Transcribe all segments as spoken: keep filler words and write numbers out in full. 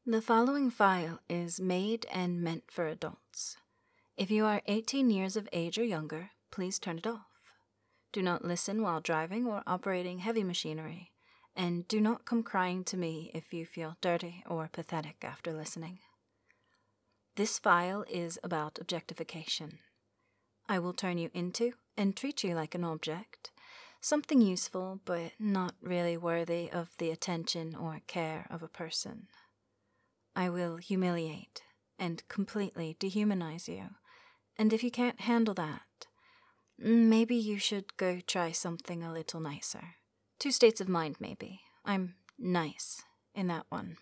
The following file is made and meant for adults. If you are eighteen years of age or younger, please turn it off. Do not listen while driving or operating heavy machinery, and do not come crying to me if you feel dirty or pathetic after listening. This file is about objectification. I will turn you into and treat you like an object, something useful but not really worthy of the attention or care of a person. I will humiliate and completely dehumanize you, and if you can't handle that, maybe you should go try something a little nicer. Two states of mind, maybe. I'm nice in that one.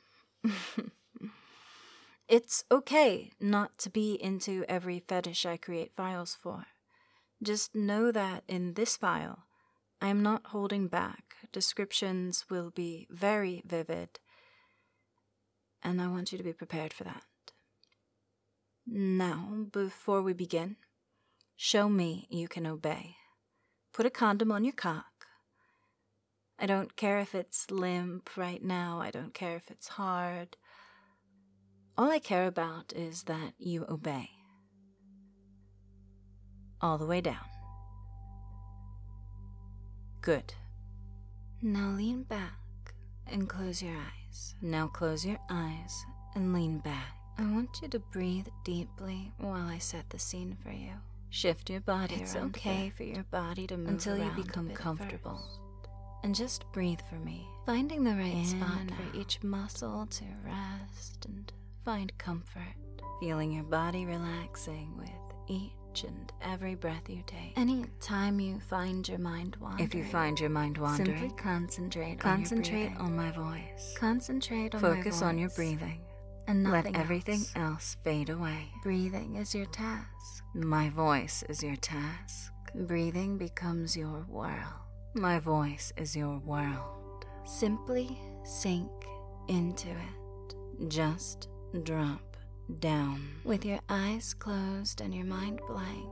It's okay not to be into every fetish I create files for. Just know that in this file, I am not holding back. Descriptions will be very vivid, and I want you to be prepared for that. Now, before we begin, show me you can obey. Put a condom on your cock. I don't care if it's limp right now. I don't care if it's hard. All I care about is that you obey. All the way down. Good. Now lean back and close your eyes. Now close your eyes and lean back. I want you to breathe deeply while I set the scene for you. Shift your body around. It's okay for your body to move until you become comfortable. And just breathe for me, finding the right spot for each muscle to rest and find comfort. Feeling your body relaxing with each and every breath you take. Any time you find your mind wandering, if you find your mind wandering, simply concentrate, concentrate on, on my voice. Concentrate on Focus my voice. Focus on your breathing. And let everything else. else fade away. Breathing is your task. My voice is your task. Breathing becomes your world. My voice is your world. Simply sink into it. Just drop down. With your eyes closed and your mind blank,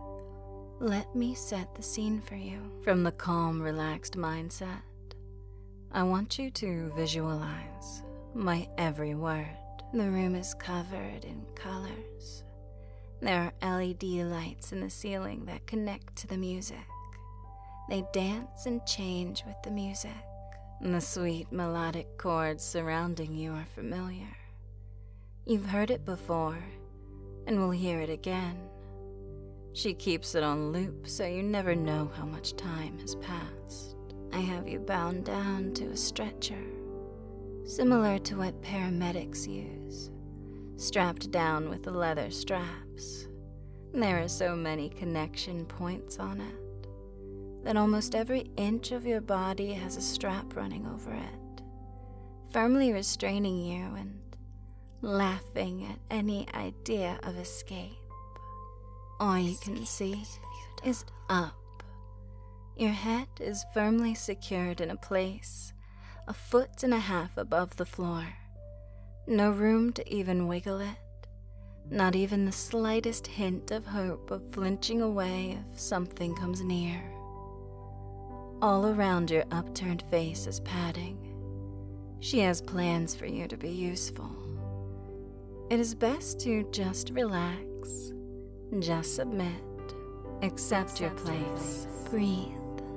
let me set the scene for you. From the calm, relaxed mindset, I want you to visualize my every word. The room is covered in colors. There are L E D lights in the ceiling that connect to the music. They dance and change with the music. And the sweet melodic chords surrounding you are familiar. You've heard it before, and will hear it again. She keeps it on loop so you never know how much time has passed. I have you bound down to a stretcher, similar to what paramedics use, strapped down with the leather straps. There are so many connection points on it that almost every inch of your body has a strap running over it, firmly restraining you and laughing at any idea of escape. All you can see is up. Your head is firmly secured in a place a foot and a half above the floor. No room to even wiggle it. Not even the slightest hint of hope of flinching away if something comes near. All around your upturned face is padding. She has plans for you to be useful. It is best to just relax, just submit, accept your place, breathe,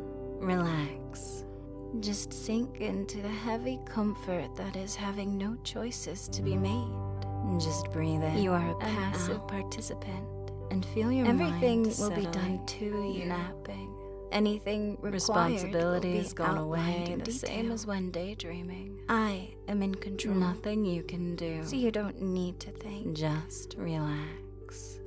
relax. Just sink into the heavy comfort that is having no choices to be made. Just breathe in. You are a passive participant and feel your Everything mind will be settling, done to you. napping. Anything required Responsibility will is be gone outlined away, in the detail. same as when daydreaming. I am in control. Nothing you can do. So you don't need to think. Just relax.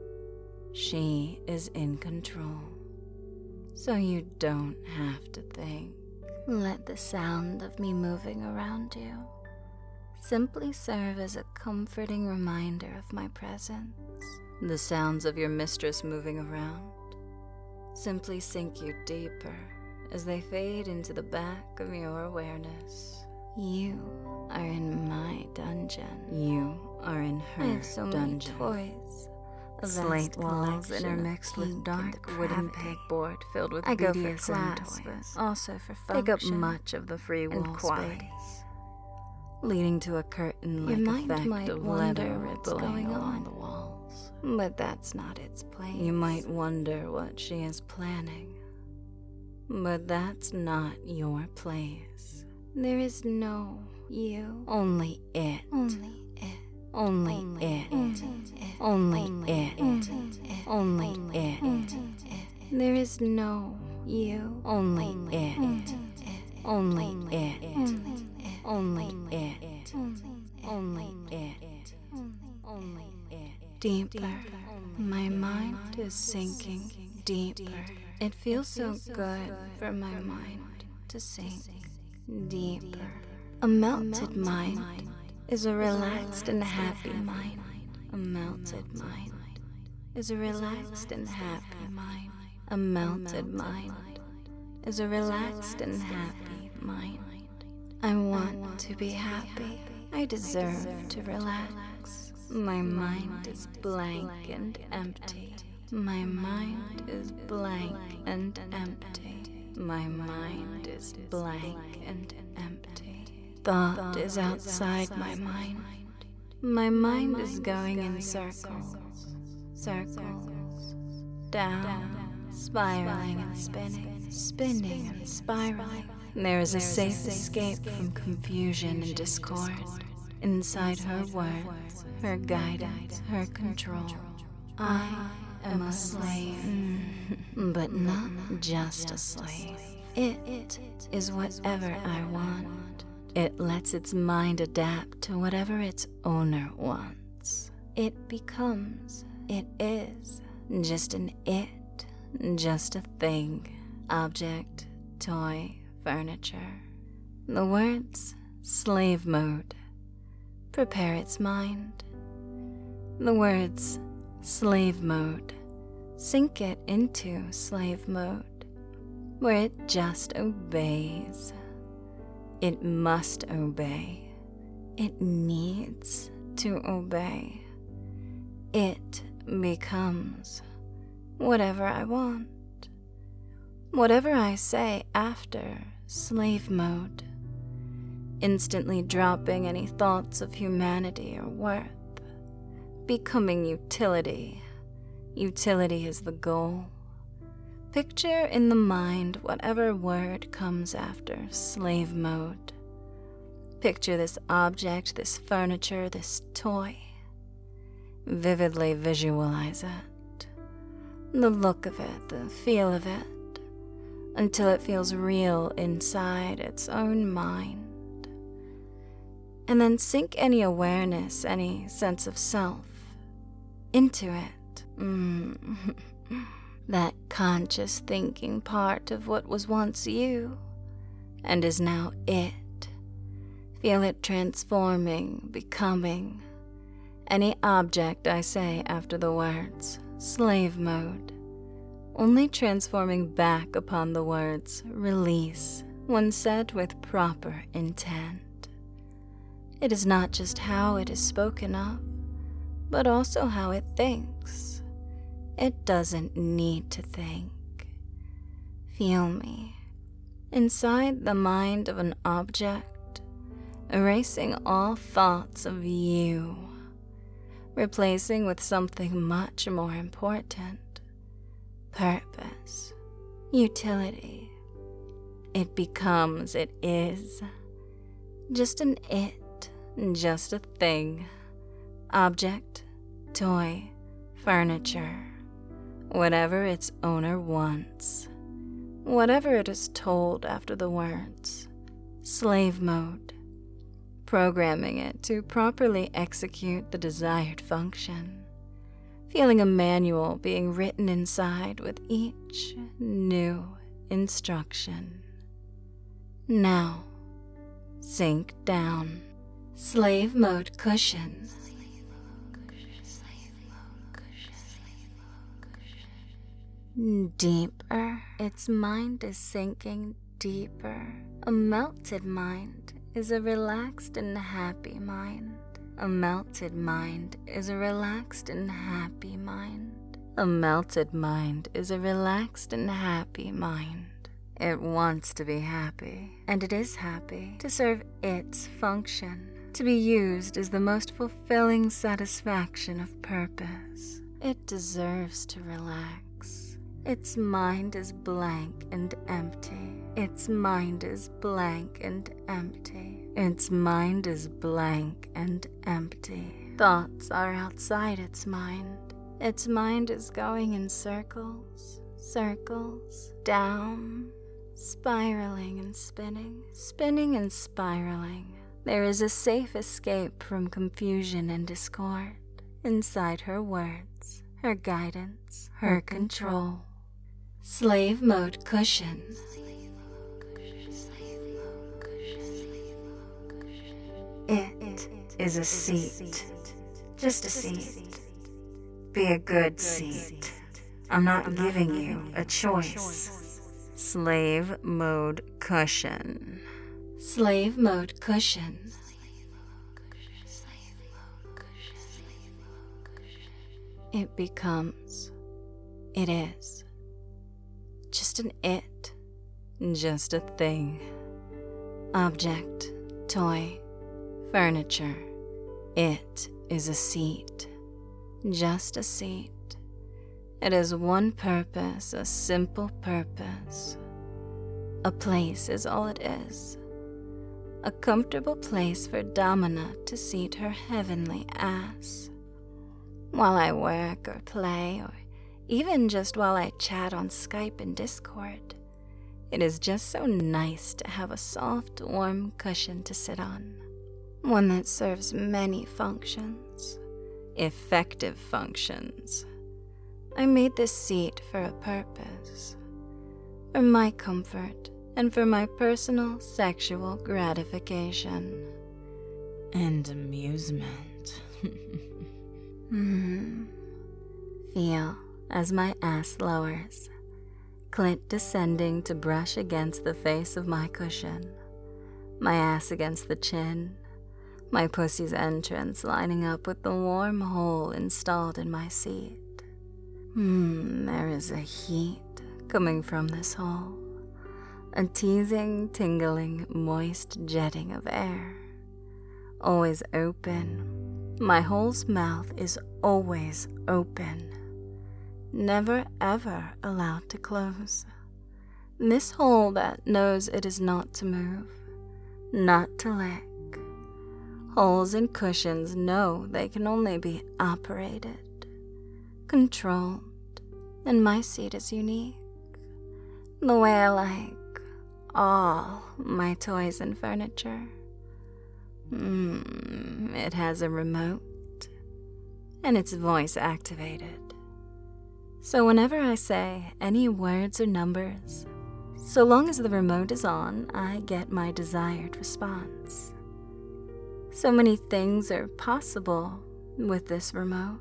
She is in control, so you don't have to think. Let the sound of me moving around you simply serve as a comforting reminder of my presence. The sounds of your mistress moving around simply sink you deeper as they fade into the back of your awareness. You are in my dungeon. You are in her I have so many dungeon. toys. A Slate vast walls collection intermixed of with pink dark and wooden depravity. pegboard filled with I go B D for S M class, toys. but also for function Take up much of the free wall and quality. space. leading to a curtain-like Your mind effect might of wonder leather what's rippling going along on. the walls. But that's not its place. You might wonder what she is planning, but that's not your place. There is no you. Only it. Only it. Only Only it. it. Only Only it. it. Only Only it. it. There is no you. Only it. Only Only it. it. Only it. Only it. Only it. Deeper. My mind is sinking deeper. It feels so good for my mind to sink deeper. A melted mind is a relaxed and happy mind. A melted mind is a relaxed and happy mind. A melted mind is a relaxed and happy mind. I want to be happy. I deserve to relax. My mind is blank and empty. My mind is blank and empty. My mind is blank and empty. Thought is outside my mind. My mind is going in circles, circles, down, spiraling and spinning, spinning and spiraling. There is a safe escape from confusion and discord. Inside her words, her guidance, her control. I am a slave, but not just a slave. It is whatever I want. It lets its mind adapt to whatever its owner wants. It becomes, it is, just an it, just a thing, object, toy, furniture. The words slave mode prepare its mind. The words slave mode sink it into slave mode, where it just obeys. It must obey. It needs to obey. It becomes whatever I want. Whatever I say after slave mode, instantly dropping any thoughts of humanity or worth, becoming utility. Utility is the goal. Picture in the mind whatever word comes after slave mode. Picture this object, this furniture, this toy. Vividly visualize it. The look of it, the feel of it, until it feels real inside its own mind. And then sink any awareness, any sense of self into it. Mm. That conscious thinking part of what was once you and is now it. Feel it transforming, becoming any object I say after the words slave mode, only transforming back upon the words release when said with proper intent. It is not just how it is spoken of, but also how it thinks. It doesn't need to think. Feel me, inside the mind of an object, erasing all thoughts of you, replacing with something much more important. Purpose, utility. It becomes, it is, just an it, just a thing, object, toy, furniture, whatever its owner wants, whatever it is told after the words slave mode, programming it to properly execute the desired function. Feeling a manual being written inside with each new instruction. Now, sink down. Slave mode cushion. Deeper. Its mind is sinking deeper. A melted mind is a relaxed and happy mind. A melted mind is a relaxed and happy mind. A melted mind is a relaxed and happy mind. It wants to be happy, and it is happy to serve its function. To be used is the most fulfilling satisfaction of purpose. It deserves to relax. Its mind is blank and empty. Its mind is blank and empty. Its mind is blank and empty. Thoughts are outside its mind. Its mind is going in circles, circles, down, spiraling and spinning, spinning and spiraling. There is a safe escape from confusion and discord inside her words, her guidance, her control. Slave mode cushion. It is a seat, just a seat. Be a good seat. I'm not giving you a choice. Slave mode cushion. Slave mode cushion. It becomes, it is, just an it, just a thing, object, toy, furniture. It is a seat, just a seat. It has one purpose, a simple purpose. A place is all it is. A comfortable place for Domina to seat her heavenly ass. While I work or play, or even just while I chat on Skype and Discord, it is just so nice to have a soft, warm cushion to sit on. One that serves many functions, effective functions. I made this seat for a purpose, for my comfort and for my personal sexual gratification. And amusement. mm. Feel as my ass lowers, clit descending to brush against the face of my cushion, my ass against the chin, my pussy's entrance lining up with the warm hole installed in my seat. Hmm, there is a heat coming from this hole, a teasing, tingling, moist jetting of air. Always open. My hole's mouth is always open. Never ever allowed to close. This hole that knows it is not to move, not to lick. Holes in cushions know they can only be operated, controlled, and my seat is unique. The way I like all my toys and furniture. Mm, it has a remote, and it's voice activated. So whenever I say any words or numbers, so long as the remote is on, I get my desired response. So many things are possible with this remote.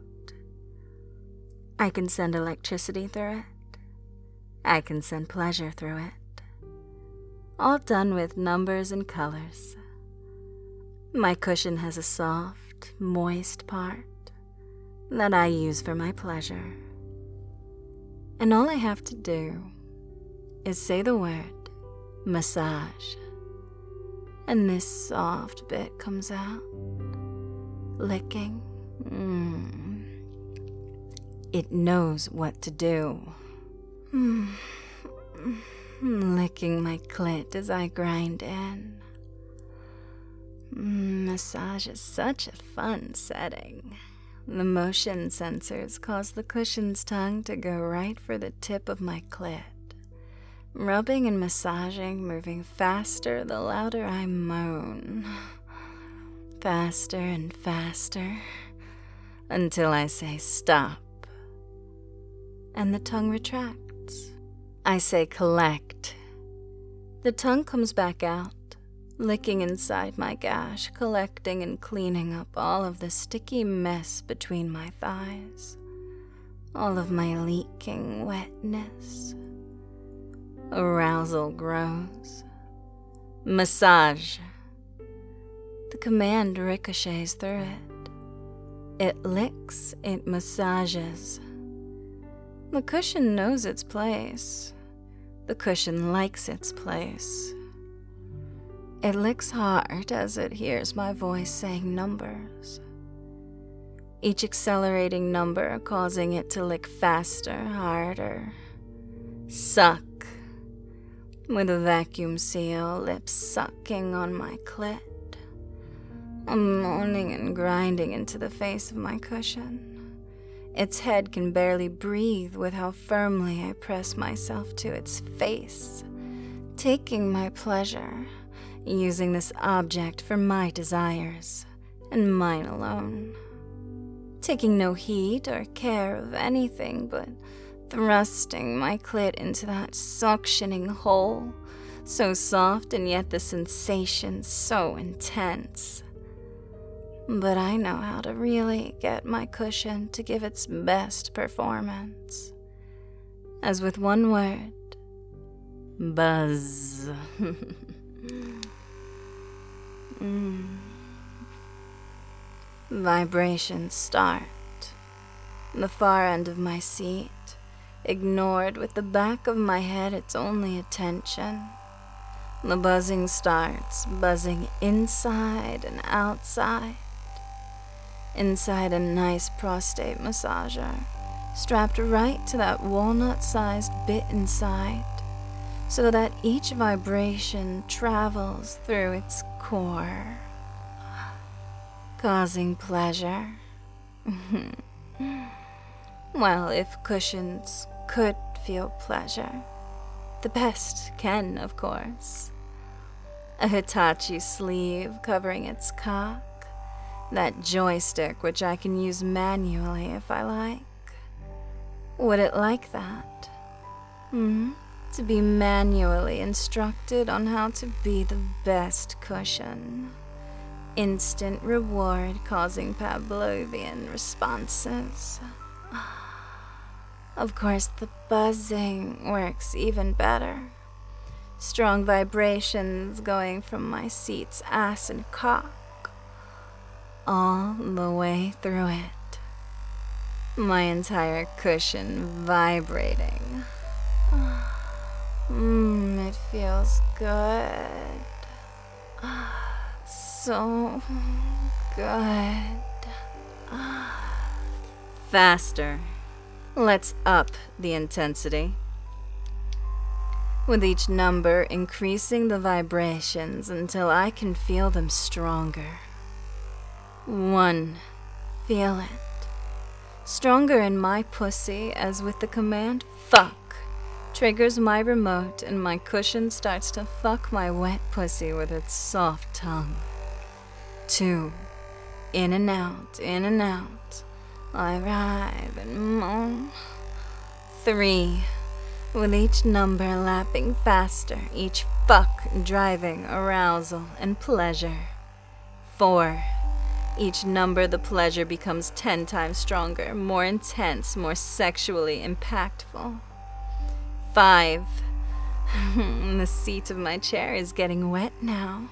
I can send electricity through it. I can send pleasure through it. All done with numbers and colors. My cushion has a soft, moist part that I use for my pleasure. And all I have to do is say the word massage, and this soft bit comes out, licking. Mm. It knows what to do. Mm. Licking my clit as I grind in. Mm, massage is such a fun setting. The motion sensors cause the cushion's tongue to go right for the tip of my clit. Rubbing and massaging, moving faster the louder I moan. Faster and faster, until I say stop. And the tongue retracts. I say collect. The tongue comes back out, licking inside my gash, collecting and cleaning up all of the sticky mess between my thighs, all of my leaking wetness. Arousal grows. Massage. The command ricochets through it. It licks, it massages. The cushion knows its place. The cushion likes its place. It licks hard as it hears my voice saying numbers, each accelerating number causing it to lick faster, harder. Suck, with a vacuum seal, lips sucking on my clit. I'm moaning and grinding into the face of my cushion. Its head can barely breathe with how firmly I press myself to its face, taking my pleasure, using this object for my desires, and mine alone. Taking no heed or care of anything but thrusting my clit into that suctioning hole, so soft and yet the sensation so intense. But I know how to really get my cushion to give its best performance. As with one word, buzz. mm. Vibrations start. The far end of my seat, ignored with the back of my head its only attention. The buzzing starts, buzzing inside and outside. Inside a nice prostate massager, strapped right to that walnut-sized bit inside, so that each vibration travels through its core, causing pleasure. Well, if cushions could feel pleasure, the best can, of course. A Hitachi sleeve covering its cock, that joystick which I can use manually if I like. Would it like that? Hmm? To be manually instructed on how to be the best cushion. Instant reward causing Pavlovian responses. Of course, the buzzing works even better. Strong vibrations going from my seat's ass and cock, all the way through it. My entire cushion vibrating. Mmm, it feels good. So good. Faster. Let's up the intensity. With each number increasing the vibrations until I can feel them stronger. One. Feel it. Stronger in my pussy as with the command fuck triggers my remote and my cushion starts to fuck my wet pussy with its soft tongue. Two. In and out, in and out. I writhe and moan. Three. With each number lapping faster, each fuck driving arousal and pleasure. Four. Each number the pleasure becomes ten times stronger, more intense, more sexually impactful. Five. The seat of my chair is getting wet now.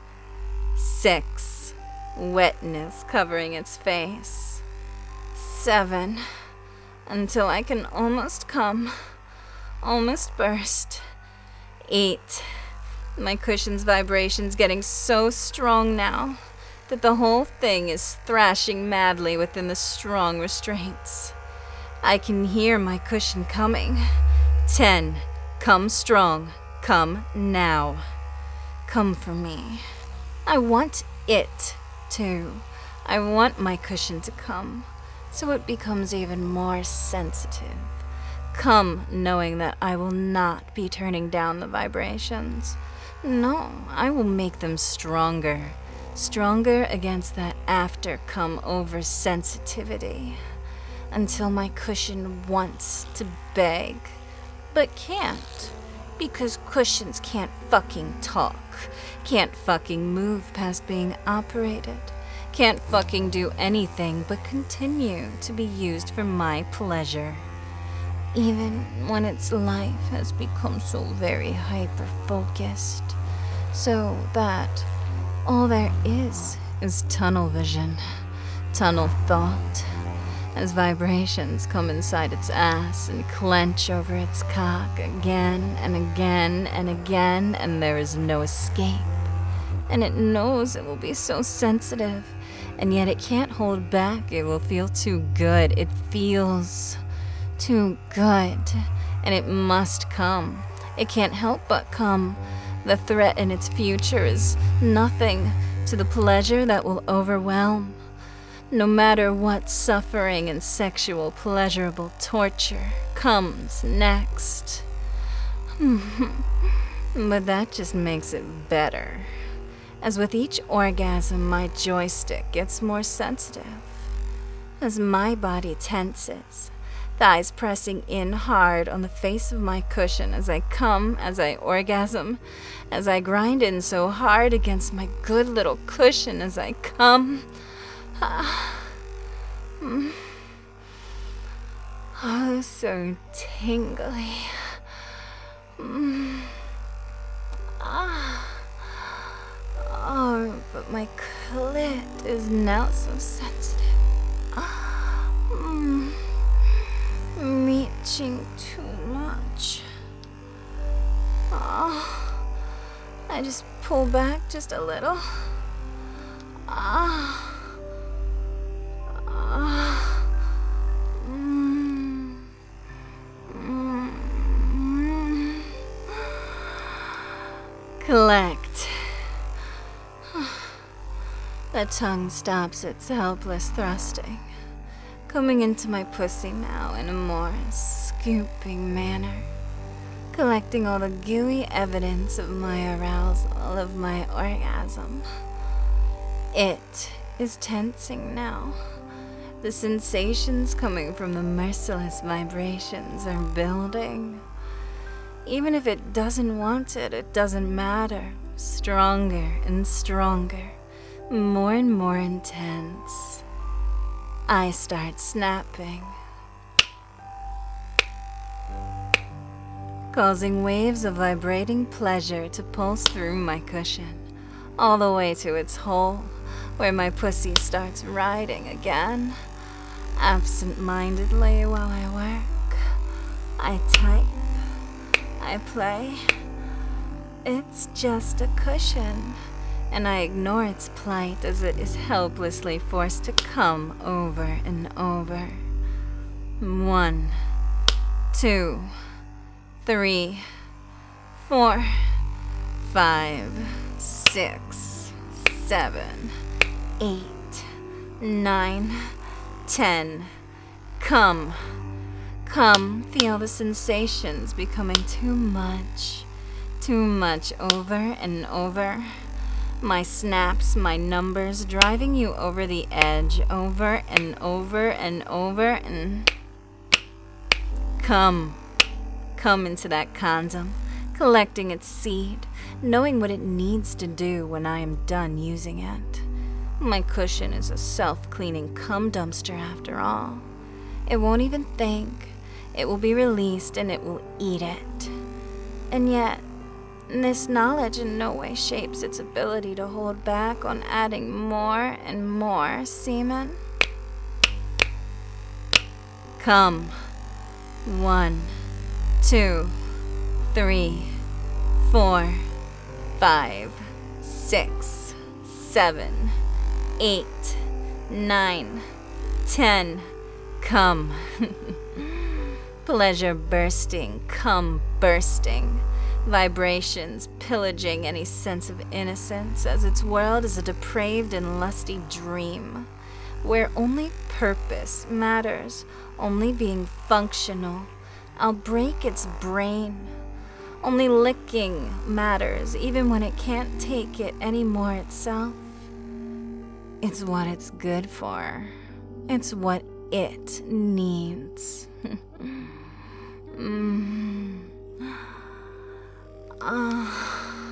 Six. Wetness covering its face. Seven. Until I can almost come, almost burst. Eight. My cushion's vibrations getting so strong now that the whole thing is thrashing madly within the strong restraints. I can hear my cushion coming. Ten. Come strong. Come now. Come for me. I want it to. I want my cushion to come, so it becomes even more sensitive. Come knowing that I will not be turning down the vibrations. No, I will make them stronger. Stronger against that after come over sensitivity. Until my cushion wants to beg, but can't. Because cushions can't fucking talk. Can't fucking move past being operated. Can't fucking do anything but continue to be used for my pleasure. Even when its life has become so very hyper-focused. So that all there is is tunnel vision. Tunnel thought. As vibrations come inside its ass and clench over its cock again and again and again, and there is no escape. and it knows it will be so sensitive, and yet it can't hold back. It will feel too good. It feels too good, and it must come. It can't help but come. The threat in its future is nothing to the pleasure that will overwhelm. No matter what suffering and sexual pleasurable torture comes next. But that just makes it better. As with each orgasm, my joystick gets more sensitive. As my body tenses, thighs pressing in hard on the face of my cushion as I come, as I orgasm, as I grind in so hard against my good little cushion as I come. Ah. Mm. Oh, so tingly. Mm. Ah. Oh, but my clit is now so sensitive. Ah. Mm. Reaching too much. Oh, I just pull back just a little. Ah. Ah. Mm. Mm. Collect. The tongue stops its helpless thrusting, coming into my pussy now in a more scooping manner, collecting all the gooey evidence of my arousal, of my orgasm. It is tensing now. The sensations coming from the merciless vibrations are building. Even if it doesn't want it, it doesn't matter. Stronger and stronger, more and more intense. I start snapping, causing waves of vibrating pleasure to pulse through my cushion, all the way to its hole, where my pussy starts riding again. Absent-mindedly while I work, I type, I play. It's just a cushion, and I ignore its plight as it is helplessly forced to come over and over. One, two, three, four, five, six, seven, eight, nine, ten. Come, come, feel the sensations becoming too much, too much over and over. My snaps, my numbers, driving you over the edge, over and over and over, and come, come into that condom, collecting its seed, knowing what it needs to do when I am done using it. My cushion is a self-cleaning cum dumpster after all. It won't even think. It will be released and it will eat it. And yet, this knowledge in no way shapes its ability to hold back on adding more and more semen. Come. One, two, three, four, five, six, seven, eight, nine, ten. Come. Pleasure bursting, come bursting. Vibrations pillaging any sense of innocence, as its world is a depraved and lusty dream, where only purpose matters, only being functional. I'll break its brain. Only licking matters, even when it can't take it anymore itself. It's what it's good for. It's what it needs. mm. Uh,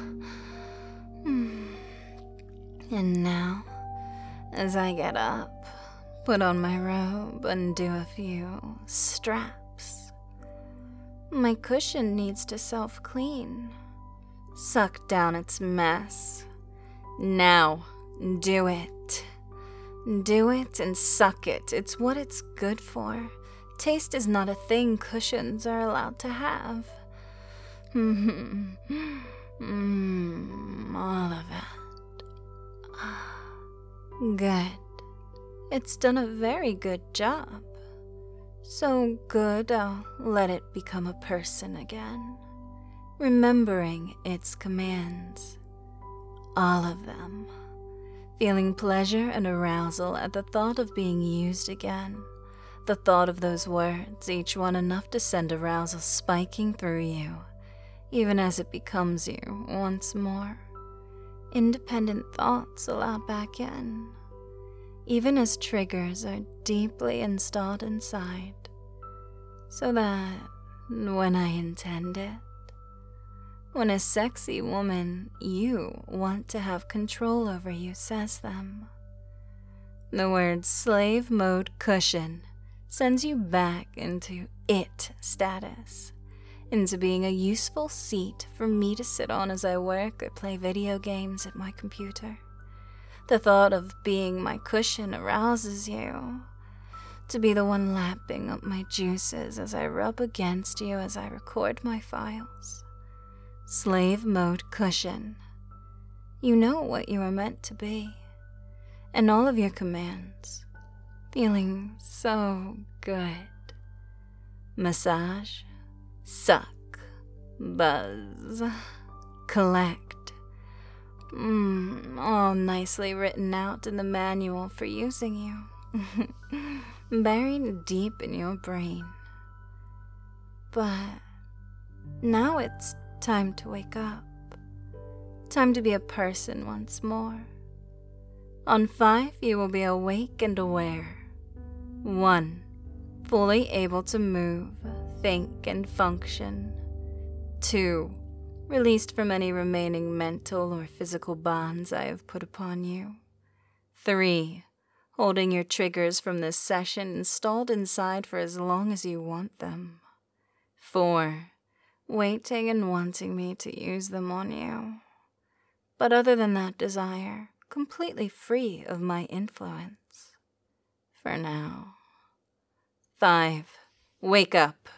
and now, as I get up, put on my robe, undo a few straps, my cushion needs to self-clean, suck down its mess. Now, do it. Do it and suck it. It's what it's good for. Taste is not a thing cushions are allowed to have. Mm, all of it. Good. It's done a very good job. So good, I'll let it become a person again, remembering its commands. All of them. Feeling pleasure and arousal at the thought of being used again. The thought of those words, each one enough to send arousal spiking through you, even as it becomes you once more. Independent thoughts allowed back in, even as triggers are deeply installed inside, so that when I intend it, when a sexy woman you want to have control over you says them, the word slave mode cushion sends you back into it status, into being a useful seat for me to sit on as I work or play video games at my computer. The thought of being my cushion arouses you, to be the one lapping up my juices as I rub against you as I record my files. Slave mode cushion. You know what you are meant to be, and all of your commands. Feeling so good. Massage, suck, buzz, collect. Mmm, all nicely written out in the manual for using you. Buried deep in your brain. But now it's time to wake up. Time to be a person once more. On five, you will be awake and aware. One, fully able to move, think, and function. Two, released from any remaining mental or physical bonds I have put upon you. Three, holding your triggers from this session installed inside for as long as you want them. Four, waiting and wanting me to use them on you. But other than that desire, completely free of my influence. For now. Five, wake up.